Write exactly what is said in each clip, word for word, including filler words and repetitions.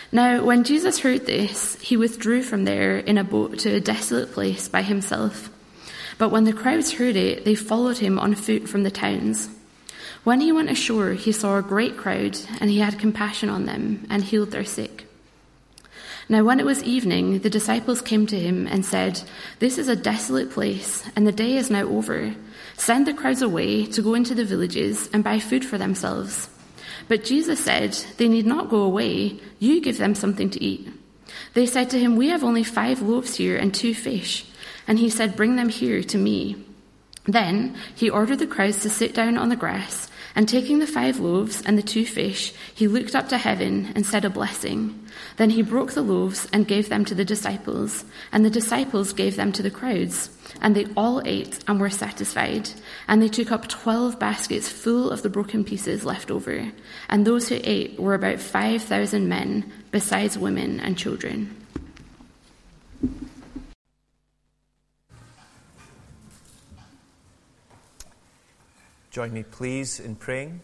Now, when Jesus heard this, he withdrew from there in a boat to a desolate place by himself. But when the crowds heard it, they followed him on foot from the towns. When he went ashore, he saw a great crowd, and he had compassion on them and healed their sick. Now, when it was evening, the disciples came to him and said, "This is a desolate place, and the day is now over. Send the crowds away to go into the villages and buy food for themselves." But Jesus said, "They need not go away. You give them something to eat." They said to him, "We have only five loaves here and two fish." And he said, "Bring them here to me." Then he ordered the crowds to sit down on the grass, and taking the five loaves and the two fish, he looked up to heaven and said a blessing. Then he broke the loaves and gave them to the disciples, and the disciples gave them to the crowds. And they all ate and were satisfied. And they took up twelve baskets full of the broken pieces left over. And those who ate were about five thousand men, besides women and children. Join me, please, in praying.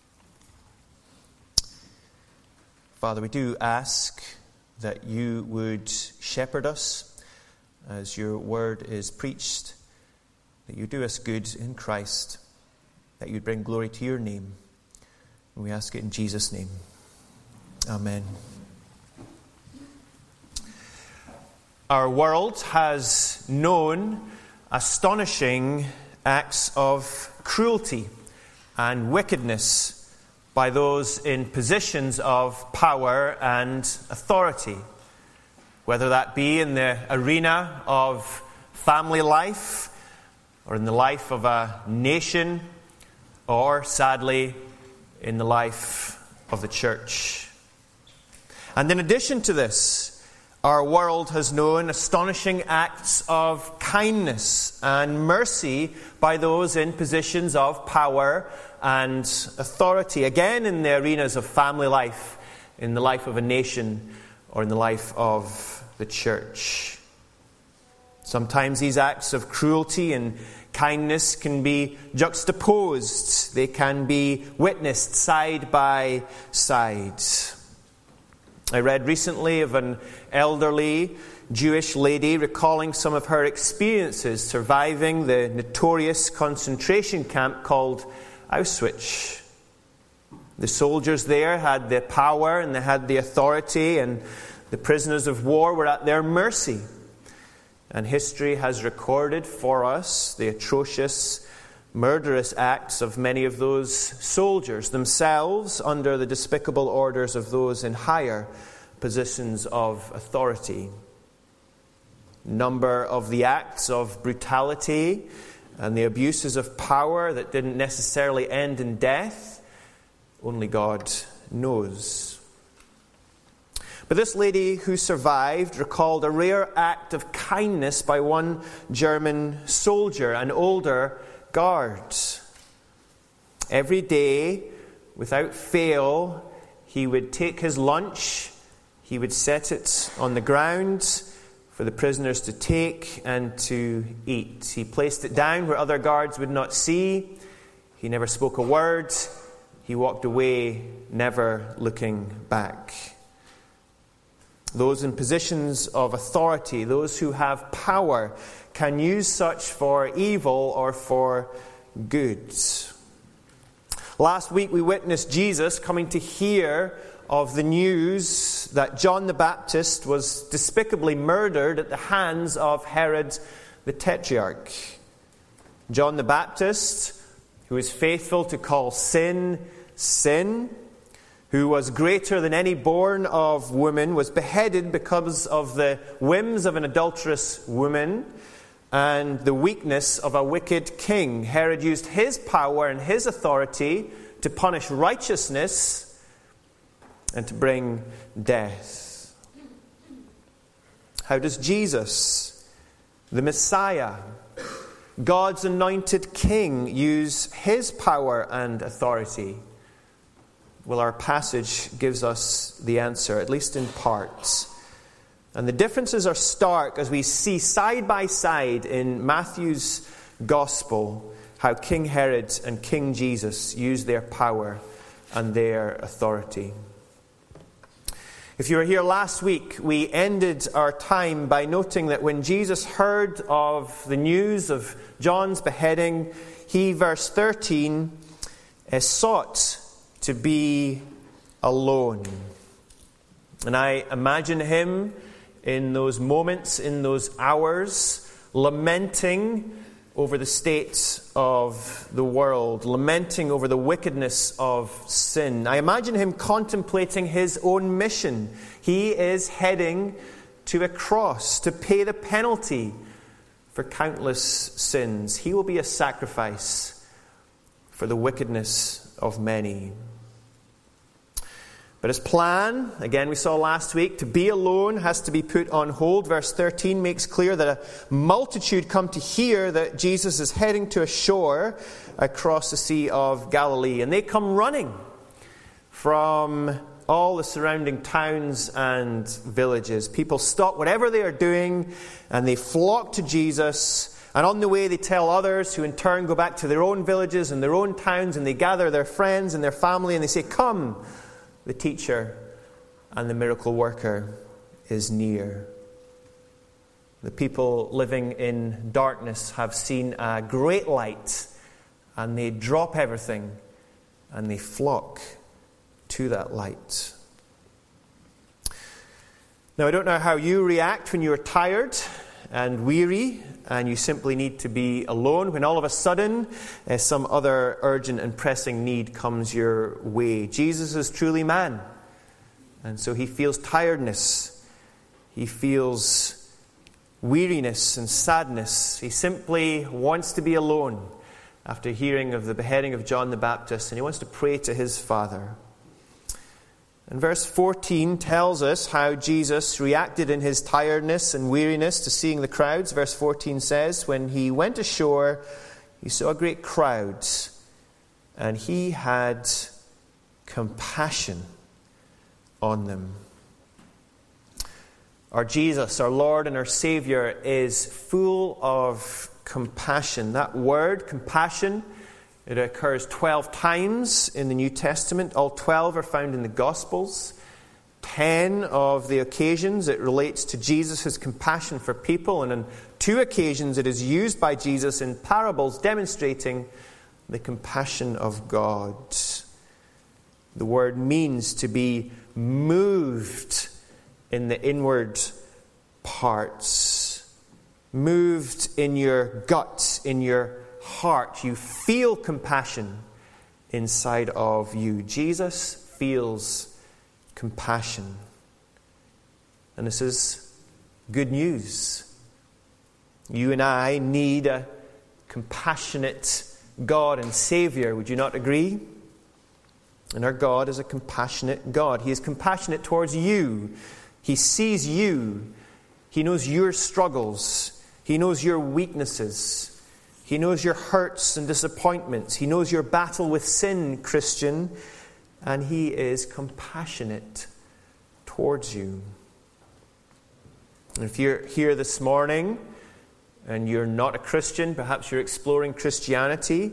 Father, we do ask that you would shepherd us as your word is preached, that you do us good in Christ, that you bring glory to your name. And we ask it in Jesus' name. Amen. Our world has known astonishing acts of cruelty and wickedness by those in positions of power and authority, whether that be in the arena of family life or in the life of a nation or, sadly, in the life of the church. And in addition to this, our world has known astonishing acts of kindness and mercy by those in positions of power and authority, again in the arenas of family life, in the life of a nation, or in the life of the church. Sometimes these acts of cruelty and kindness can be juxtaposed. They can be witnessed side by side. I read recently of an elderly Jewish lady recalling some of her experiences surviving the notorious concentration camp called Auschwitz. The soldiers there had the power and they had the authority, and the prisoners of war were at their mercy. And history has recorded for us the atrocious, murderous acts of many of those soldiers, themselves under the despicable orders of those in higher positions of authority. Number of the acts of brutality and the abuses of power that didn't necessarily end in death, only God knows. But this lady who survived recalled a rare act of kindness by one German soldier, an older guard. Every day, without fail, he would take his lunch, he would set it on the ground for the prisoners to take and to eat. He placed it down where other guards would not see. He never spoke a word. He walked away, never looking back. Those in positions of authority, those who have power, can use such for evil or for good. Last week we witnessed Jesus coming to hear of the news that John the Baptist was despicably murdered at the hands of Herod the Tetrarch. John the Baptist, who was faithful to call sin, sin, who was greater than any born of woman, was beheaded because of the whims of an adulterous woman and the weakness of a wicked king. Herod used his power and his authority to punish righteousness and to bring death. How does Jesus, the Messiah, God's anointed king, use his power and authority? Well, our passage gives us the answer, at least in parts. And the differences are stark as we see side by side in Matthew's Gospel how King Herod and King Jesus use their power and their authority. If you were here last week, we ended our time by noting that when Jesus heard of the news of John's beheading, he, verse thirteen, sought to be alone. And I imagine him in those moments, in those hours, lamenting over the state of the world, lamenting over the wickedness of sin. I imagine him contemplating his own mission. He is heading to a cross to pay the penalty for countless sins. He will be a sacrifice for the wickedness of many. But his plan, again we saw last week, to be alone has to be put on hold. Verse thirteen makes clear that a multitude come to hear that Jesus is heading to a shore across the Sea of Galilee. And they come running from all the surrounding towns and villages. People stop whatever they are doing and they flock to Jesus. And on the way they tell others, who in turn go back to their own villages and their own towns, and they gather their friends and their family and they say, "Come, the teacher and the miracle worker is near." The people living in darkness have seen a great light, and they drop everything and they flock to that light. Now, I don't know how you react when you are tired and weary and you simply need to be alone, when all of a sudden uh, some other urgent and pressing need comes your way. Jesus is truly man, and so he feels tiredness. He feels weariness and sadness. He simply wants to be alone after hearing of the beheading of John the Baptist, and he wants to pray to his Father. And verse fourteen tells us how Jesus reacted in his tiredness and weariness to seeing the crowds. Verse fourteen says, "When he went ashore, he saw a great crowd, and he had compassion on them." Our Jesus, our Lord and our Savior, is full of compassion. That word, compassion, it occurs twelve times in the New Testament. All twelve are found in the Gospels. Ten of the occasions it relates to Jesus' compassion for people. And on two occasions it is used by Jesus in parables demonstrating the compassion of God. The word means to be moved in the inward parts. Moved in your gut, in your heart. You feel compassion inside of you. Jesus feels compassion. And this is good news. You and I need a compassionate God and Savior. Would you not agree? And our God is a compassionate God. He is compassionate towards you. He sees you. He knows your struggles. He knows your weaknesses. He knows your hurts and disappointments. He knows your battle with sin, Christian, and he is compassionate towards you. And if you're here this morning and you're not a Christian, perhaps you're exploring Christianity,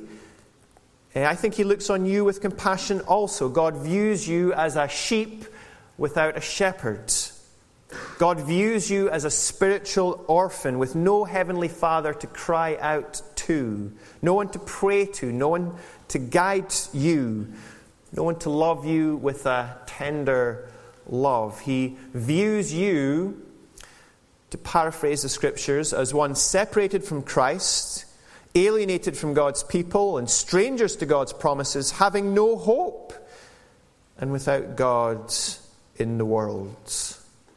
I think he looks on you with compassion also. God views you as a sheep without a shepherd. God views you as a spiritual orphan with no heavenly Father to cry out to, no one to pray to, no one to guide you, no one to love you with a tender love. He views you, to paraphrase the scriptures, as one separated from Christ, alienated from God's people, and strangers to God's promises, having no hope, and without God in the world.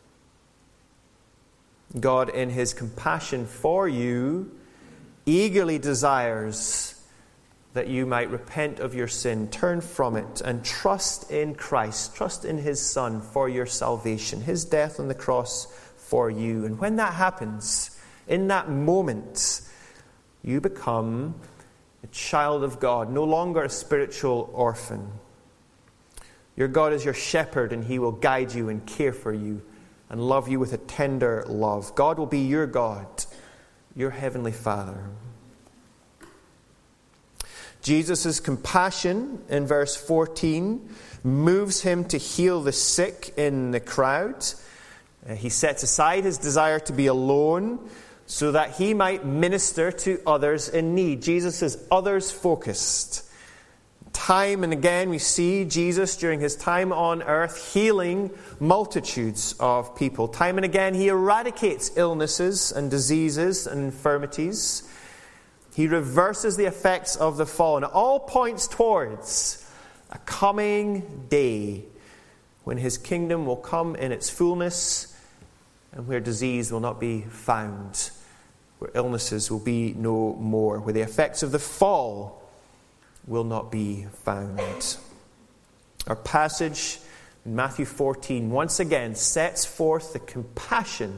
God, in his compassion for you, eagerly desires that you might repent of your sin, turn from it, and trust in Christ, trust in his Son for your salvation, his death on the cross for you. And when that happens, in that moment, you become a child of God, no longer a spiritual orphan. Your God is your shepherd, and he will guide you and care for you and love you with a tender love. God will be your God, your heavenly Father. Jesus' compassion in verse fourteen moves him to heal the sick in the crowd. Uh, he sets aside his desire to be alone so that he might minister to others in need. Jesus is others-focused. Time and again we see Jesus during his time on earth healing multitudes of people. Time and again he eradicates illnesses and diseases and infirmities. He reverses the effects of the fall. And it all points towards a coming day when his kingdom will come in its fullness and where disease will not be found, where illnesses will be no more, where the effects of the fall will not be found. Our passage in Matthew fourteen once again sets forth the compassion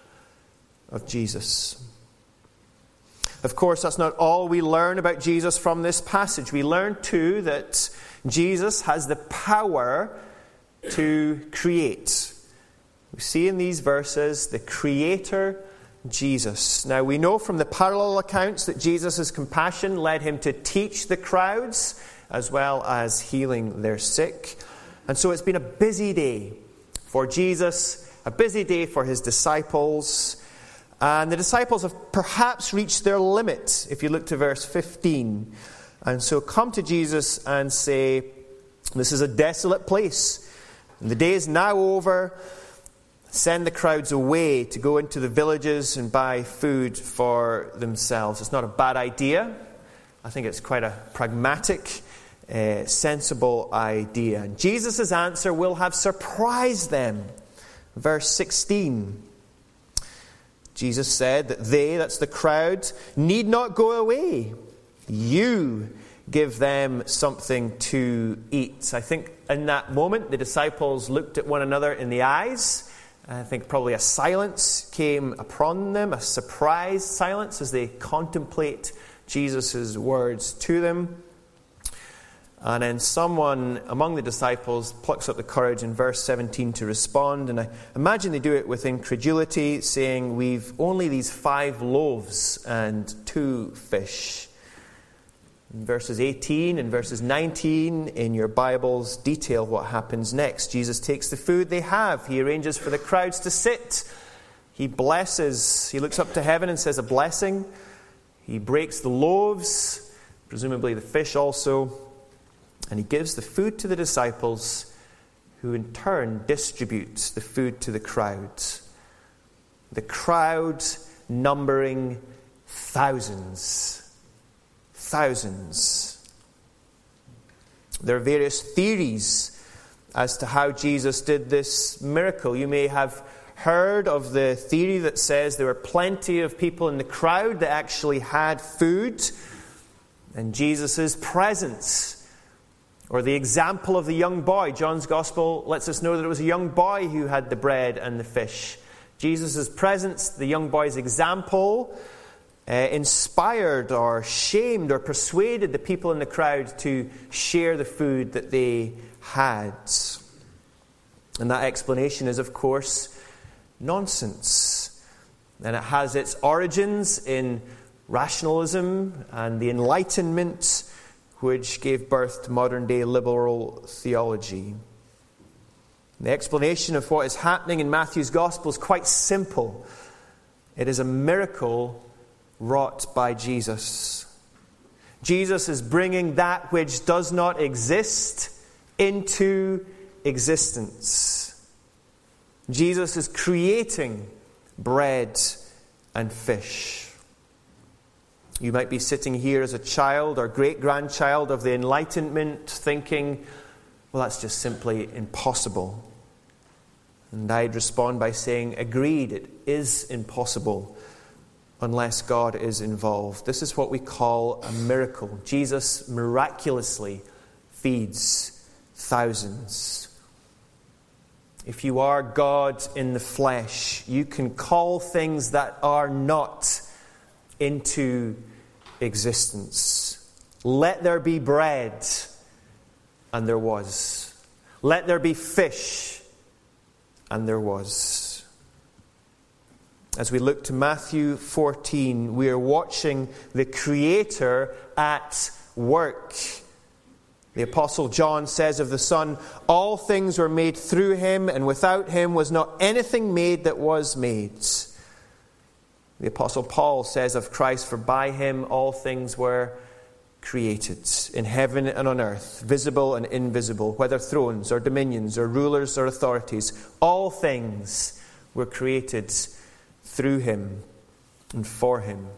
of Jesus. Of course, that's not all we learn about Jesus from this passage. We learn too that Jesus has the power to create. We see in these verses the Creator Jesus. Now we know from the parallel accounts that Jesus' compassion led him to teach the crowds as well as healing their sick. And so it's been a busy day for Jesus, a busy day for his disciples. And the disciples have perhaps reached their limit, if you look to verse fifteen. And so come to Jesus and say, this is a desolate place, and the day is now over. Send the crowds away to go into the villages and buy food for themselves. It's not a bad idea. I think it's quite a pragmatic, uh, sensible idea. And Jesus' answer will have surprised them. Verse sixteen. Jesus said that they, that's the crowd, need not go away. You give them something to eat. I think in that moment the disciples looked at one another in the eyes. I think probably a silence came upon them, a surprised silence as they contemplate Jesus' words to them. And then someone among the disciples plucks up the courage in verse seventeen to respond. And I imagine they do it with incredulity, saying, we've only these five loaves and two fish. In verses eighteen and verses nineteen in your Bibles detail what happens next. Jesus takes the food they have. He arranges for the crowds to sit. He blesses. He looks up to heaven and says a blessing. He breaks the loaves, presumably the fish also. And he gives the food to the disciples, who in turn distributes the food to the crowd. The crowd numbering thousands. Thousands. There are various theories as to how Jesus did this miracle. You may have heard of the theory that says there were plenty of people in the crowd that actually had food, and Jesus' presence, or the example of the young boy. John's Gospel lets us know that it was a young boy who had the bread and the fish. Jesus' presence, the young boy's example, uh, inspired or shamed or persuaded the people in the crowd to share the food that they had. And that explanation is, of course, nonsense. And it has its origins in rationalism and the Enlightenment, which gave birth to modern-day liberal theology. The explanation of what is happening in Matthew's Gospel is quite simple. It is a miracle wrought by Jesus. Jesus is bringing that which does not exist into existence. Jesus is creating bread and fish. You might be sitting here as a child or great-grandchild of the Enlightenment thinking, well, that's just simply impossible. And I'd respond by saying, agreed, it is impossible unless God is involved. This is what we call a miracle. Jesus miraculously feeds thousands. If you are God in the flesh, you can call things that are not into existence. Let there be bread, and there was. Let there be fish, and there was. As we look to Matthew fourteen, we are watching the Creator at work. The Apostle John says of the Son, all things were made through him, and without him was not anything made that was made. The Apostle Paul says of Christ, for by him all things were created, in heaven and on earth, visible and invisible, whether thrones or dominions or rulers or authorities. All things were created through him and for him.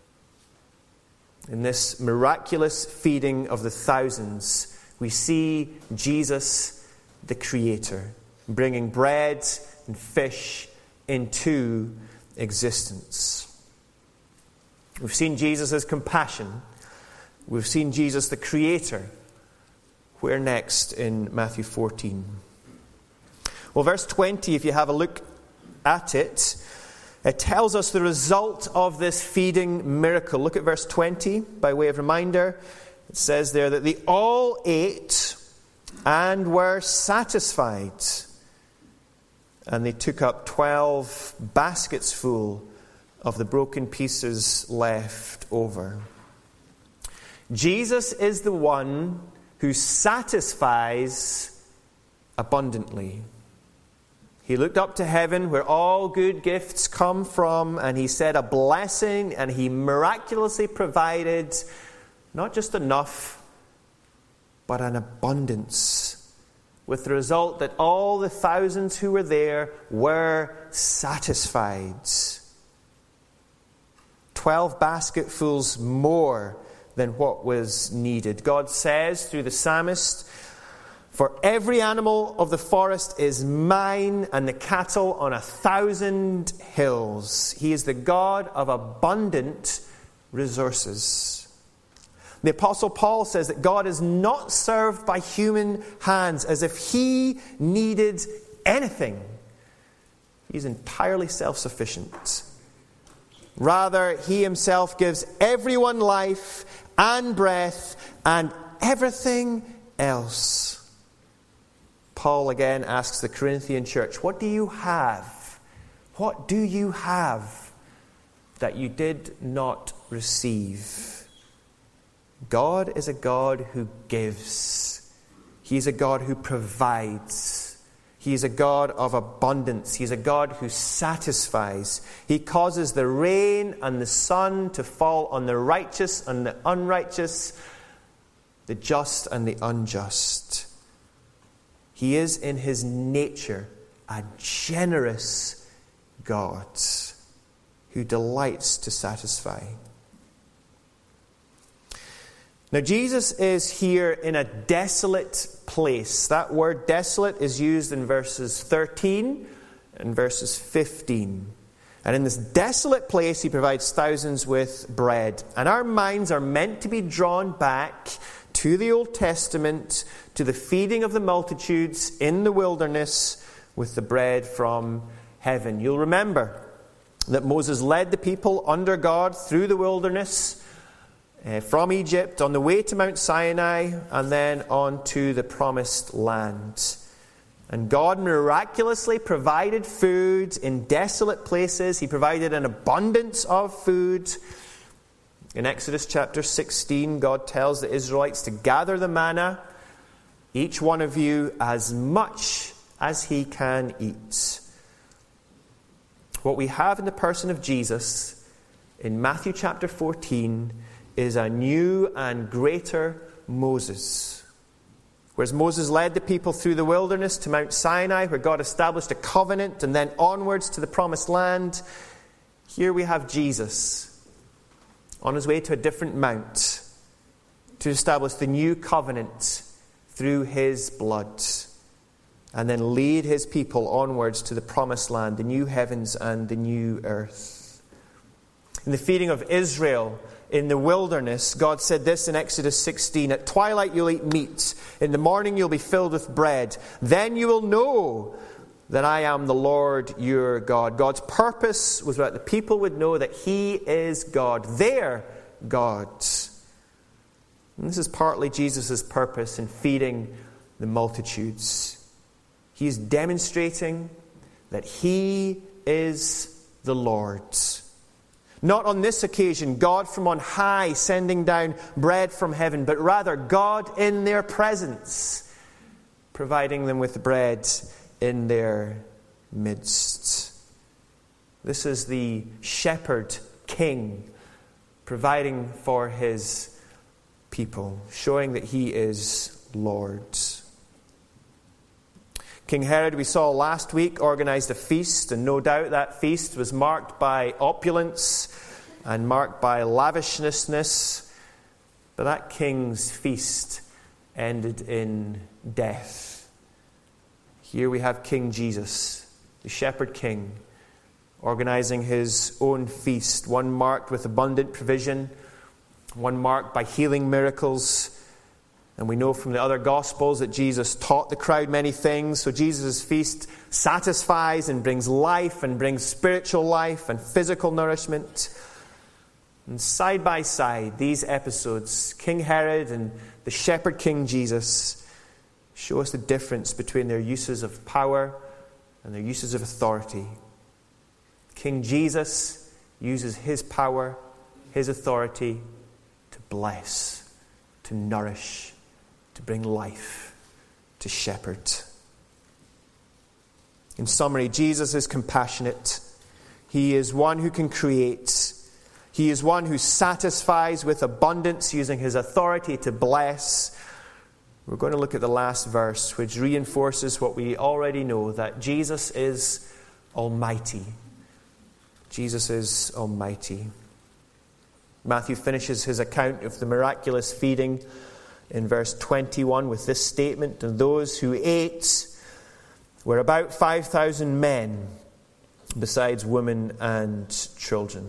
In this miraculous feeding of the thousands, we see Jesus, the Creator, bringing bread and fish into existence. We've seen Jesus' compassion. We've seen Jesus, the Creator. Where next in Matthew fourteen? Well, verse twenty, if you have a look at it, it tells us the result of this feeding miracle. Look at verse twenty, by way of reminder. It says there that they all ate and were satisfied. And they took up twelve baskets full of the broken pieces left over. Jesus is the one who satisfies abundantly. He looked up to heaven where all good gifts come from, and he said a blessing, and he miraculously provided not just enough, but an abundance, with the result that all the thousands who were there were satisfied. Twelve basketfuls more than what was needed. God says through the psalmist, for every animal of the forest is mine, and the cattle on a thousand hills. He is the God of abundant resources. The Apostle Paul says that God is not served by human hands as if he needed anything. He's entirely self-sufficient. Rather, he himself gives everyone life and breath and everything else. Paul again asks the Corinthian church, what do you have? What do you have that you did not receive? God is a God who gives. He's a God who provides. He's a God of abundance. He's a God who satisfies. He causes the rain and the sun to fall on the righteous and the unrighteous, the just and the unjust. He is in his nature a generous God who delights to satisfy. Now, Jesus is here in a desolate place. That word desolate is used in verses thirteen and verses fifteen. And in this desolate place, he provides thousands with bread. And our minds are meant to be drawn back to the Old Testament, to the feeding of the multitudes in the wilderness with the bread from heaven. You'll remember that Moses led the people under God through the wilderness, Uh, from Egypt, on the way to Mount Sinai, and then on to the promised land. And God miraculously provided food in desolate places. He provided an abundance of food. In Exodus chapter sixteen, God tells the Israelites to gather the manna, each one of you as much as he can eat. What we have in the person of Jesus in Matthew chapter fourteen is a new and greater Moses. Whereas Moses led the people through the wilderness to Mount Sinai, where God established a covenant, and then onwards to the promised land, here we have Jesus on his way to a different mount to establish the new covenant through his blood, and then lead his people onwards to the promised land, the new heavens and the new earth. In the feeding of Israel in the wilderness, God said this in Exodus sixteen, at twilight you'll eat meat, in the morning you'll be filled with bread. Then you will know that I am the Lord your God. God's purpose was that the people would know that he is God, their God. And this is partly Jesus' purpose in feeding the multitudes. He is demonstrating that he is the Lord. Not on this occasion, God from on high sending down bread from heaven, but rather God in their presence, providing them with bread in their midst. This is the shepherd king providing for his people, showing that he is Lord. King Herod, we saw last week, organized a feast, and no doubt that feast was marked by opulence and marked by lavishness. But that king's feast ended in death. Here we have King Jesus, the shepherd king, organizing his own feast, one marked with abundant provision, one marked by healing miracles. And we know from the other Gospels that Jesus taught the crowd many things. So Jesus' feast satisfies and brings life and brings spiritual life and physical nourishment. And side by side, these episodes, King Herod and the shepherd king Jesus, show us the difference between their uses of power and their uses of authority. King Jesus uses his power, his authority to bless, to nourish, to bring life, to shepherd. In summary, Jesus is compassionate. He is one who can create. He is one who satisfies with abundance, using his authority to bless. We're going to look at the last verse, which reinforces what we already know, that Jesus is almighty. Jesus is almighty. Matthew finishes his account of the miraculous feeding in verse twenty-one with this statement, and those who ate were about five thousand men, besides women and children.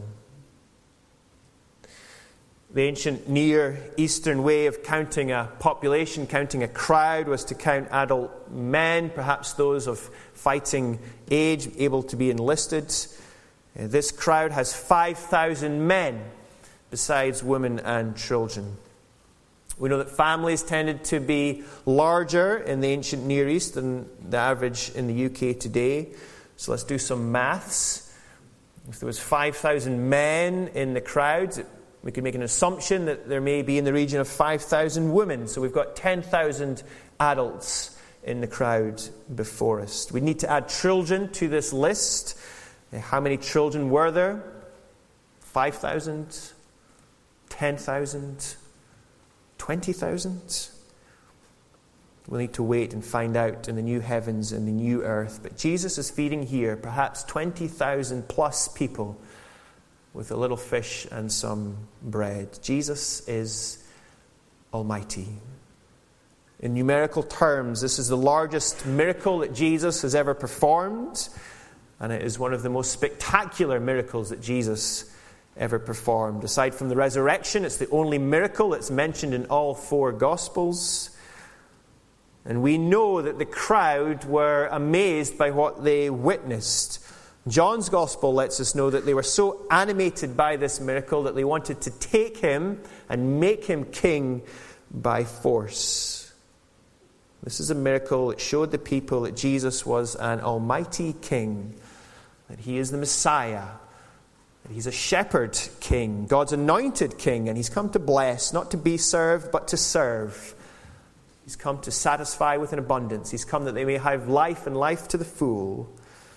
The ancient Near Eastern way of counting a population, counting a crowd, was to count adult men, perhaps those of fighting age, able to be enlisted. This crowd has five thousand men, besides women and children. We know that families tended to be larger in the ancient Near East than the average in the U K today. So let's do some maths. If there was five thousand men in the crowd, we could make an assumption that there may be in the region of five thousand women. So we've got ten thousand adults in the crowd before us. We need to add children to this list. How many children were there? five thousand? ten thousand? twenty thousand? We'll need to wait and find out in the new heavens and the new earth. But Jesus is feeding here perhaps twenty thousand plus people with a little fish and some bread. Jesus is almighty. In numerical terms, this is the largest miracle that Jesus has ever performed, and it is one of the most spectacular miracles that Jesus ever performed. Aside from the resurrection, it's the only miracle that's mentioned in all four Gospels. And we know that the crowd were amazed by what they witnessed. John's Gospel lets us know that they were so animated by this miracle that they wanted to take him and make him king by force. This is a miracle that showed the people that Jesus was an almighty king, that he is the Messiah, that he's a shepherd king, God's anointed king, and he's come to bless, not to be served, but to serve. He's come to satisfy with an abundance. He's come that they may have life and life to the full.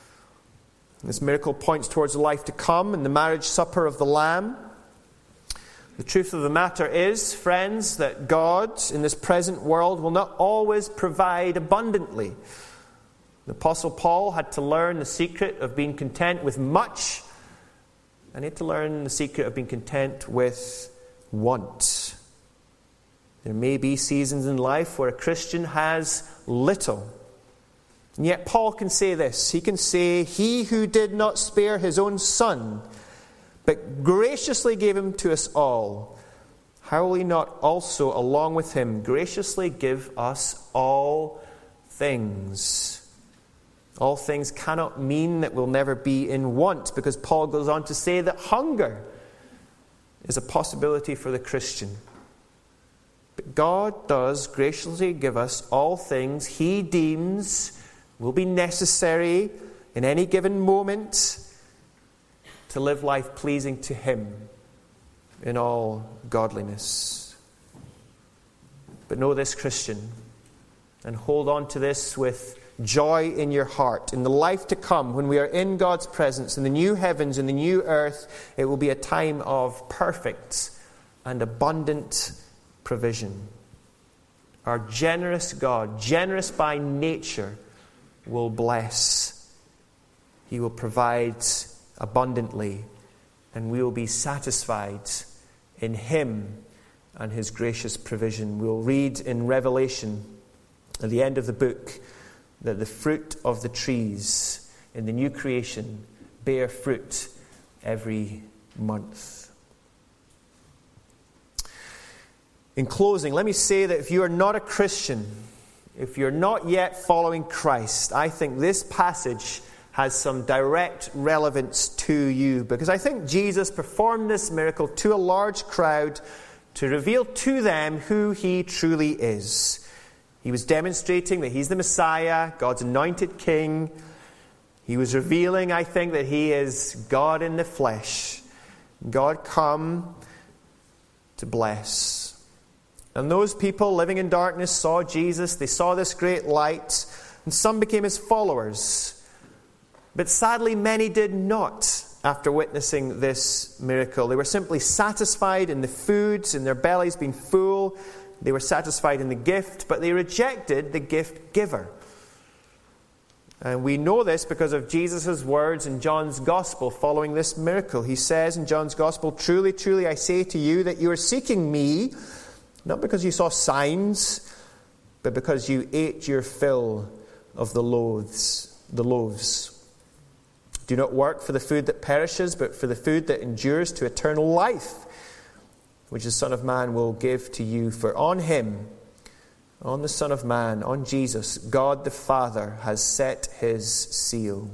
This miracle points towards the life to come and the marriage supper of the Lamb. The truth of the matter is, friends, that God in this present world will not always provide abundantly. The Apostle Paul had to learn the secret of being content with much, and he had to learn the secret of being content with want. There may be seasons in life where a Christian has little. And yet Paul can say this. He can say, "He who did not spare his own son, but graciously gave him to us all, how will he not also, along with him, graciously give us all things?" All things cannot mean that we'll never be in want, because Paul goes on to say that hunger is a possibility for the Christian. But God does graciously give us all things he deems will be necessary in any given moment. to live life pleasing to him in all godliness. But know this, Christian, and hold on to this with joy in your heart. In the life to come, when we are in God's presence, in the new heavens and the new earth, it will be a time of perfect and abundant provision. Our generous God, generous by nature, will bless. He will provide abundantly, and we will be satisfied in him and his gracious provision. We'll read in Revelation at the end of the book that the fruit of the trees in the new creation bear fruit every month. In closing, let me say that if you are not a Christian, if you're not yet following Christ, I think this passage has some direct relevance to you, because I think Jesus performed this miracle to a large crowd to reveal to them who he truly is. He was demonstrating that he's the Messiah, God's anointed king. He was revealing, I think, that he is God in the flesh, God come to bless. And those people living in darkness saw Jesus, they saw this great light, and some became his followers. But sadly, many did not after witnessing this miracle. They were simply satisfied in the foods, in their bellies being full. They were satisfied in the gift, but they rejected the gift giver. And we know this because of Jesus' words in John's Gospel following this miracle. He says in John's Gospel, "Truly, truly, I say to you that you are seeking me, not because you saw signs, but because you ate your fill of the loaves, the loaves. Do not work for the food that perishes, but for the food that endures to eternal life, which the Son of Man will give to you. For on him, on the Son of Man, on Jesus, God the Father has set his seal."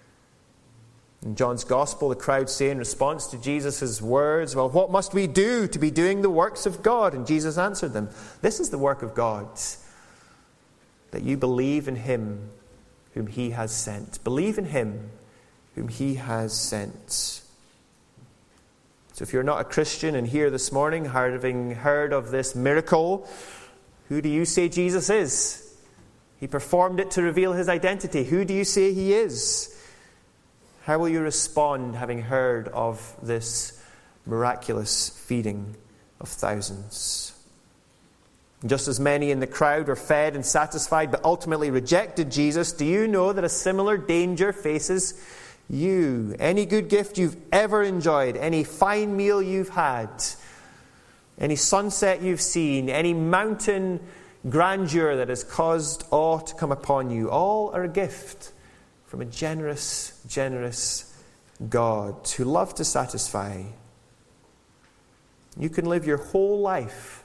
In John's Gospel, the crowd say in response to Jesus' words, "Well, what must we do to be doing the works of God?" And Jesus answered them, "This is the work of God, that you believe in him whom he has sent." Believe in him whom he has sent. So if you're not a Christian and here this morning, having heard of this miracle, who do you say Jesus is? He performed it to reveal his identity. Who do you say he is? How will you respond having heard of this miraculous feeding of thousands? Just as many in the crowd were fed and satisfied but ultimately rejected Jesus, do you know that a similar danger faces you? Any good gift you've ever enjoyed, any fine meal you've had, any sunset you've seen, any mountain grandeur that has caused awe to come upon you, all are a gift from a generous, generous God who loves to satisfy. You can live your whole life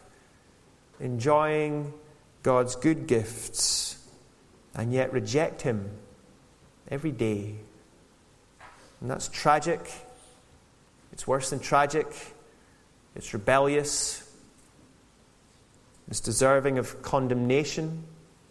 enjoying God's good gifts and yet reject him every day. And that's tragic. It's worse than tragic. It's rebellious. It's deserving of condemnation.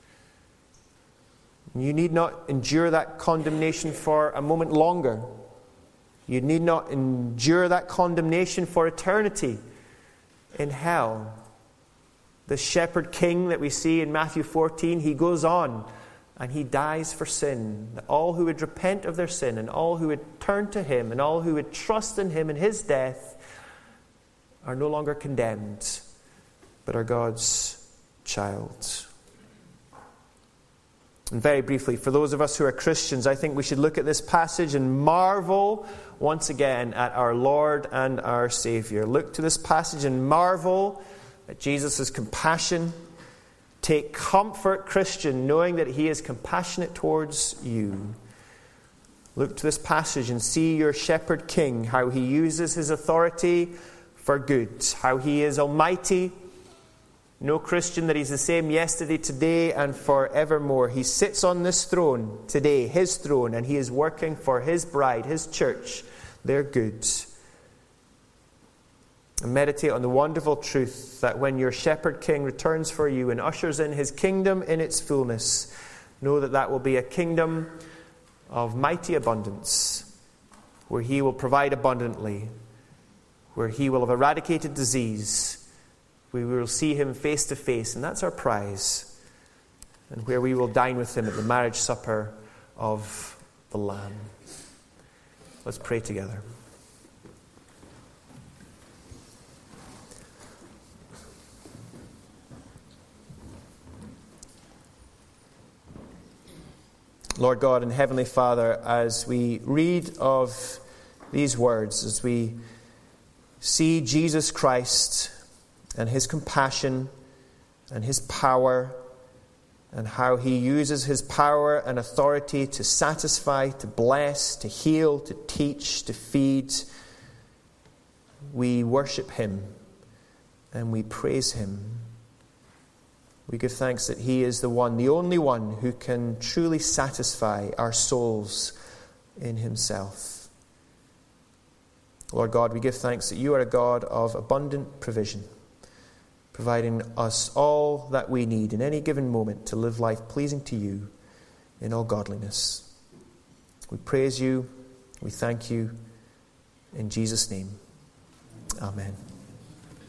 You need not endure that condemnation for a moment longer. You need not endure that condemnation for eternity in hell. The shepherd king that we see in Matthew fourteen, he goes on and he dies for sin, that all who would repent of their sin and all who would turn to him and all who would trust in him and his death are no longer condemned, but are God's child. And very briefly, for those of us who are Christians, I think we should look at this passage and marvel once again at our Lord and our Savior. Look to this passage and marvel at Jesus' compassion. Take comfort, Christian, knowing that he is compassionate towards you. Look to this passage and see your shepherd king, how he uses his authority for good, how he is almighty. Know, Christian, that he's the same yesterday, today, and forevermore. He sits on this throne today, his throne, and he is working for his bride, his church, their good. And meditate on the wonderful truth that when your shepherd king returns for you and ushers in his kingdom in its fullness, know that that will be a kingdom of mighty abundance, where he will provide abundantly, where he will have eradicated disease, where we will see him face to face, and that's our prize, and where we will dine with him at the marriage supper of the Lamb. Let's pray together. Lord God and Heavenly Father, as we read of these words, as we see Jesus Christ and his compassion and his power, and how he uses his power and authority to satisfy, to bless, to heal, to teach, to feed, we worship him and we praise him. We give thanks that he is the one, the only one who can truly satisfy our souls in himself. Lord God, we give thanks that you are a God of abundant provision, providing us all that we need in any given moment to live life pleasing to you in all godliness. We praise you. We thank you. In Jesus' name, amen.